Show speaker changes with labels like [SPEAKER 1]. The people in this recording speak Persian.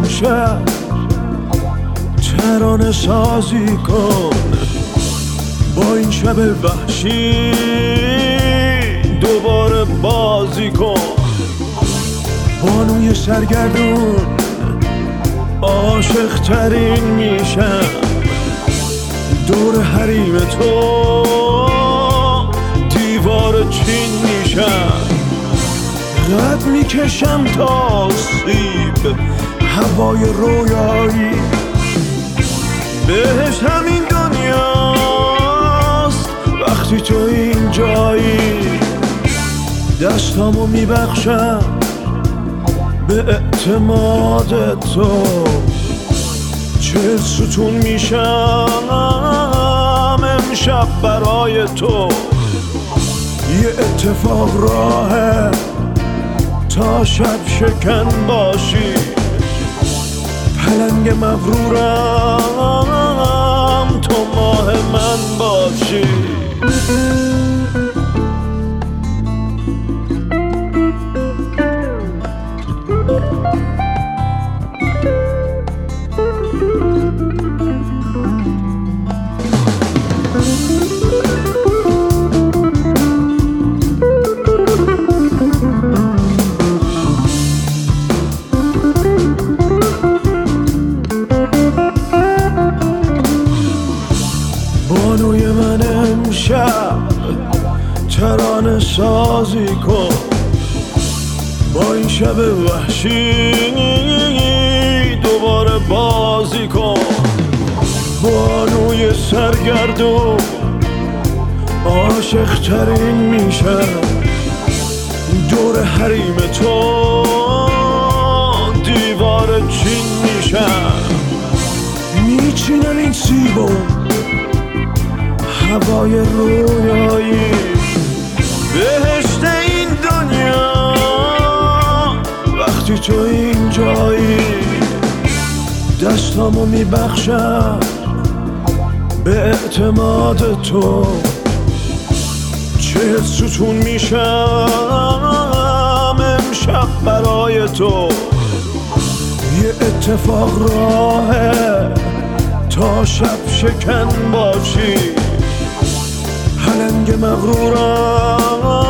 [SPEAKER 1] امشب ترانه سازی کن، با این شب وحشی دوباره بازی کن. بانوی سرگردون عاشق ترین میشم، دور حریم تو دیوار چین میشم. قد میکشم تا سیب هوای رویایی، بهش همین دنیاست وقتی تو اینجایی. دستامو میبخشم به اعتماد تو، 40 ستون میشم امشب برای تو. یه اتفاق راهه تا شب شکن باشی، پلنگ مغرورم تو ماه من باشی. بانوی من امشب ترانه سازی کن، با این شب وحشی دوباره بازی کن. بانوی سرگردون عاشق ترین میشم، دور حریم تو دیوار چین میشم. میچینم این سیبو هوای رویایی، بهشت این دنیا وقتی تو اینجایی. دستامو میبخشم به اعتماد تو، 40 ستون میشم امشب برای تو. یه اتفاق راهه تا شب شکن باشی، پلنگ مغرورم